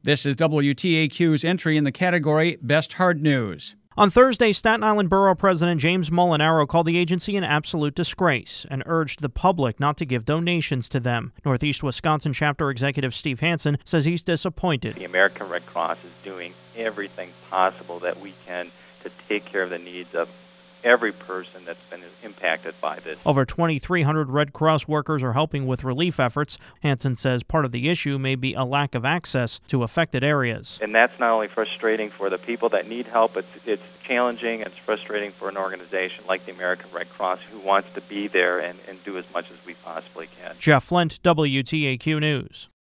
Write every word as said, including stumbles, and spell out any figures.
This is W T A Q's entry in the category Best Hard News. On Thursday, Staten Island Borough President James Molinaro called the agency an absolute disgrace and urged the public not to give donations to them. Northeast Wisconsin Chapter Executive Steve Hansen says he's disappointed. The American Red Cross is doing everything possible that we can to take care of the needs of every person that's been impacted by this. Over twenty-three hundred Red Cross workers are helping with relief efforts. Hansen says part of the issue may be a lack of access to affected areas. And that's not only frustrating for the people that need help, it's, it's challenging, it's frustrating for an organization like the American Red Cross who wants to be there and, and do as much as we possibly can. Jeff Flint, W T A Q News.